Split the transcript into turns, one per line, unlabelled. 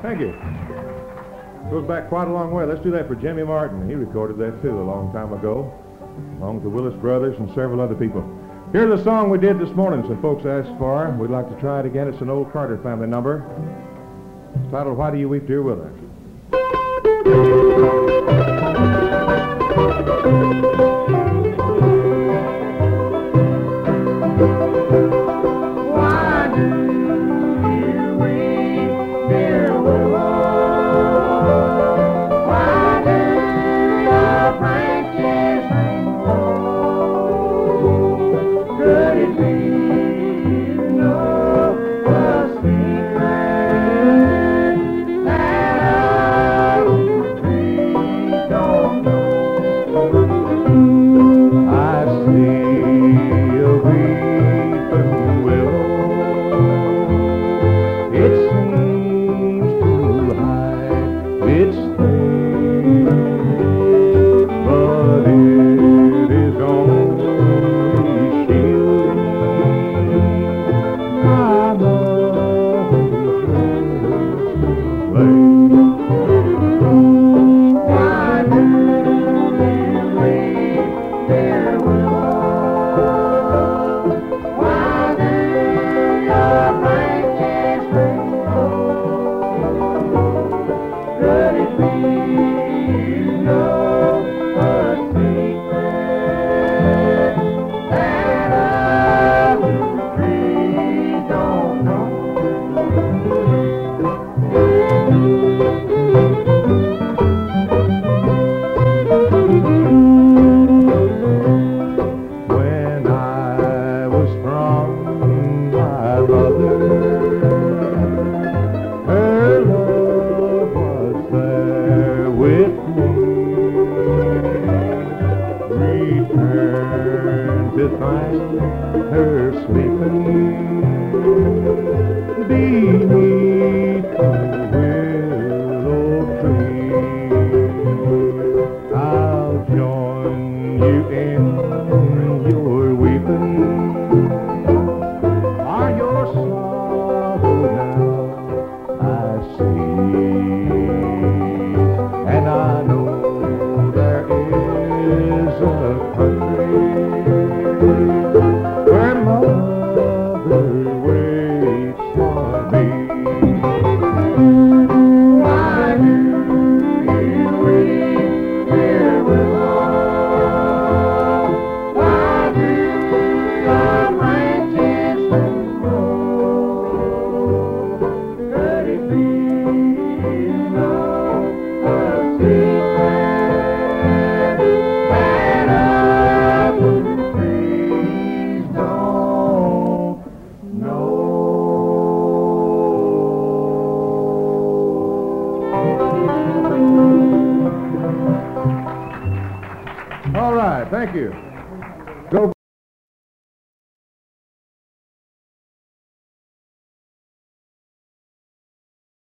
Thank you. Goes back quite a long way. Let's do that for Jimmy Martin. He recorded that too a long time ago, along with the Willis Brothers and several other people. Here's a song we did this morning some folks asked for. We'd like to try it again. It's an old Carter family number. It's titled Why Do You Weep, Dear Willa? Her sleeping beneath the willow tree. I'll join you in your weeping or your sorrow now. I see, and I know there is a country where mother waits for me. Why do you weep, dear willow? Why do your branches unroll? Could it be you know a secret that up the trees don't know? All right, thank you.